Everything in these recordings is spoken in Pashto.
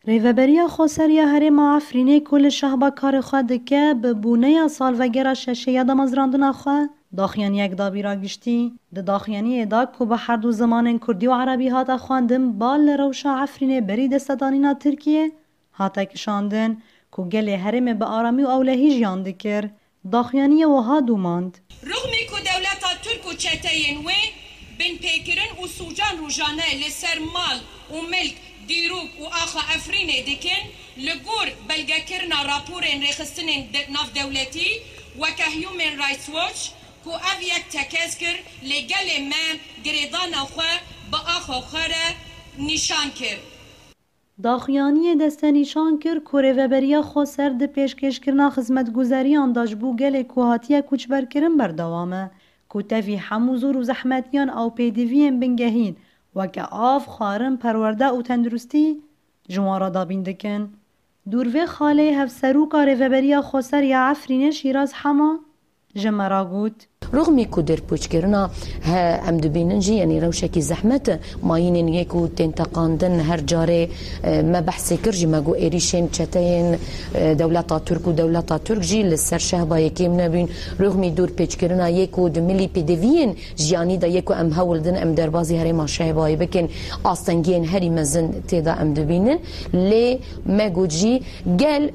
ریوبریا خوسریا هرم عفرینه کل شهبا کار خود دکه به بونه سال وگره ششه یاد مزراندن خوا داخیانی یک دابی را گشتی ده داخیانی ادا که به هر دو زمان کردی و عربی هاتا خواندن بال روشا عفرینه بری دستدانینا ترکیه هاتا کشاندن که گل هرم به آرامی و اولهی جیان دکر داخیانی وها دوماند رغمی که دولتا ترک و چتین و بن پیکرن و سوجان روژانه لسر مال و ملک دیروک و آخا افرینه دکن لگور بلگکرنا راپورین ریخستن ناف دولتی و که هیومن رایتس واچ که او یک تکز کر لگل من گریدان خواه با آخا خواه نشان کرد. داخیانی دسته نشان کرد که ریوبریا خوسر ده پیشکش کرنا خدمت گذاری انداج بو گل کوهاتیه کوچبر کرن بردوامه که تفی حموزور و زحمتیان او پیدوین بنگهین و که آف خارم پرورده و تندرستی جوارا دابین دکن. دوروی خاله هفسروکا ریوبریا خوسر یا عفرین شیراز حما جمرا گوت رغمی که در پوچکرنا ام دبینن جی یعنی روشکی زحمت ماینن یکو تنتقاندن هر جاره ما بحثی کرجی ما گو ایریشن چتین دولتا ترک و دولتا ترک جی لسر شهبا یکیم نبین رغمی دور پوچکرنا یکو دملی پیدوین جیانی دا یکو ام هولدن ام دربازی هری ما شهبایی بکن آستنگین هری مزن تیدا ام دبینن لی ما گو جی گل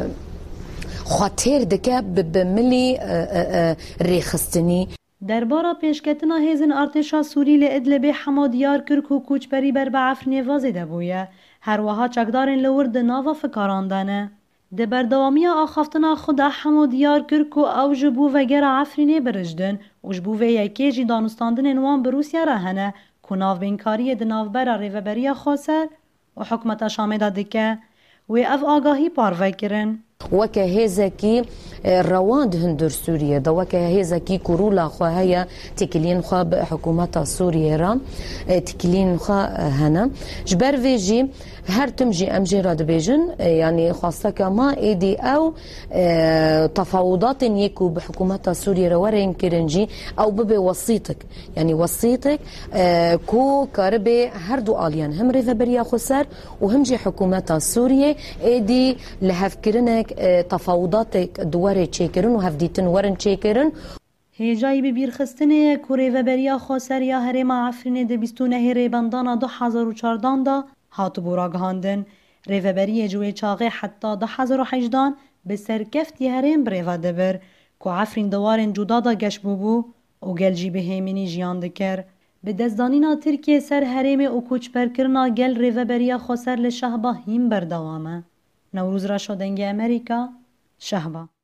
خاطر دکه به ملی ریخستنی دربارا پیشکتنا هیزن ارتشا سوری لادلب حما دیار کرد و کوچبری بر به عفرین وازده بویه هر وها چکدارن لورد ناوا فکاراندانه ده بردوامی آخافتنا خود حما دیار کرد و او جبو وگر عفرینه برجدن و جبو و یکی جی دانستاندن انوان بروسیا رهنه که ناو بینکاری ده ناو برا ریوبریا خواسر و حکمت شامده دکه و اف آگاهی پاروه کرن وکه هزکی رواد هندر سوریه دا وکه هزکی کرولا خواهی تکلین خواه به حکومت سوریه را تکلین خواه هنه جبر ویجی هر تم جی امجی را دبیجن یعنی خواسته که ما ایدی او تفاوضات یکو به حکومت سوریه را ورین کرنجی او ببه وسیطک یعنی وسیطک کو کاربه هر دو آلیان هم ریوبریا خوسر و هم جی حکومت سوریه ایدی لحف کرنک تفاوضاتك دواره چیکرن و هفدیتن ورن چیکرن هیجایی به بیرخستنه کوره و بریا خواسر یا هرم عفرین ده بیستونه ریبندانا 2014 دا هاتو براغهاندن ریوبری جوی چاقه حتی 2018 به سرکفتی هرم بریوه دبر که عفرین دوارن جدا دا گش بوبو و گل به همینی جیان دکر به دزدانینا ترکیه سر هرم و کوچ پرکرنا گل ریوبریا خواسر لشهبا هیم بردوامه نوروز را شدنگ امریکا شهبا